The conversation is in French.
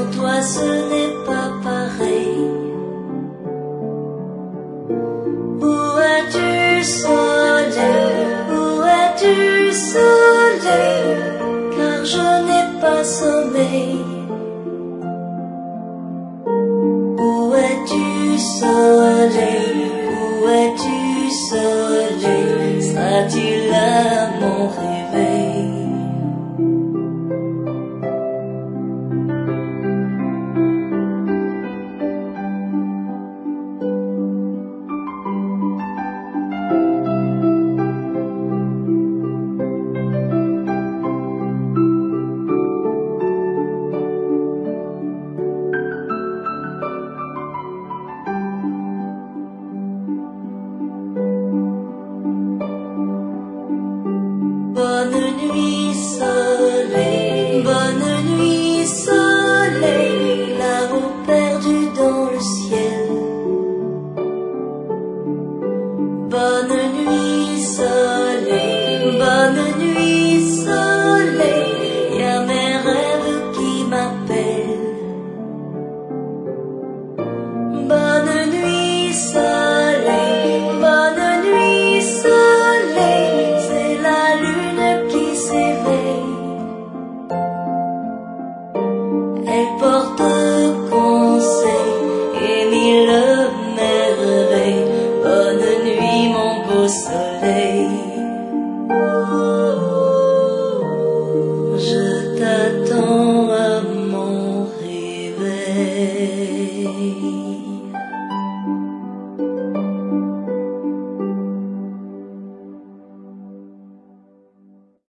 Sans toi ce n'est pas pareil. Où es-tu soleil? Où es-tu soleil? Car je n'ai pas sommeil. Où es-tu soleil? Où es-tu soleil? Seras-tu là mon réveil? Bonne nuit soleil, bonne nuit soleil, là-haut perdu dans le ciel. Bonne nuit soleil, bonne nuit soleil, y a mes rêves qui m'appellent. Bonne nuit soleil, bonne nuit soleil, c'est la lune qui s'éveille. Elle porte conseil et mille merveilles. Bonne nuit mon beau soleil.